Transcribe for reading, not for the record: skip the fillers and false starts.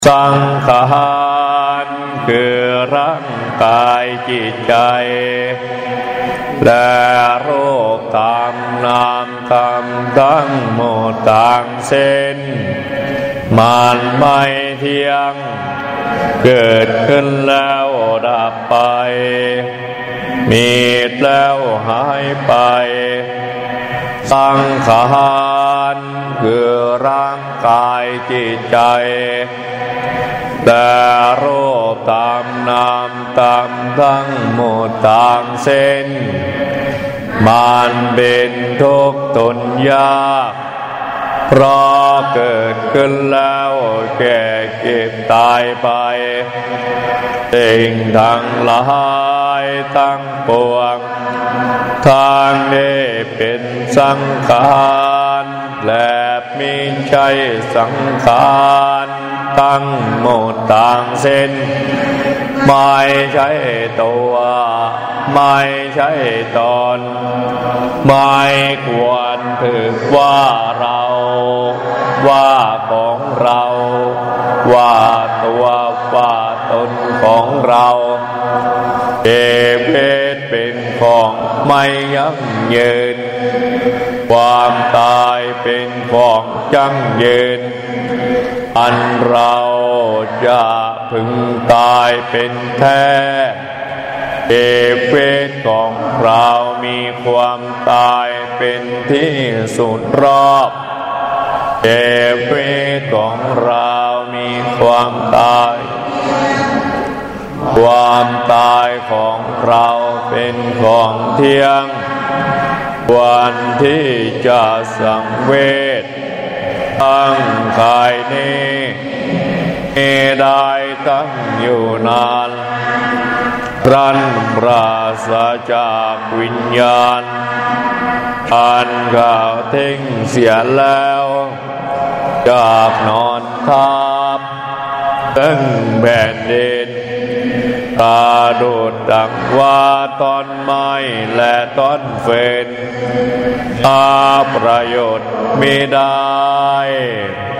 สังขารคือร่างกายจิตใจและโรคตามนามธรรมทั้งหมดต่างสิ้นมันไม่เที่ยงเกิดขึ้นแล้วดับไปมีแล้วหายไปสังขารคือร่างกายจิตใจแต่โรคตามนามตามทั้งหมดต่างสิ้นมันเป็นทุกข์ทนยากเพราะเกิดขึ้นแล้วแก่เก็บตายไปสิ่งทั้งหลายทั้งปวงทางนี้เป็นสังขารและไม่ใช่สังขารทั้งหมดต่างสิ้นไม่ใช่ตัวไม่ใช่ตนไม่ควรถือว่าเราว่าของเราว่าตัวว่าตนของเราเวทเป็นของไม่ยั่งยืนความตายเป็นของยั่งยืนอันเราจะพึงตายเป็นแท้เวทของเรามีความตายเป็นที่สุดรอบเวทของเรามีความตายของเราเป็นของเที่ยงวันที่จะสังเวชตั้งกายนี้ได้ตั้งอยู่นานรันปราศจากวิญญาณอันเขาทิ้งเสียแล้วจากนอนทับตั้งแผ่นดินกระโดดดังว่าต้นไม้และต้นเฟนหาประโยชน์ไม่ได้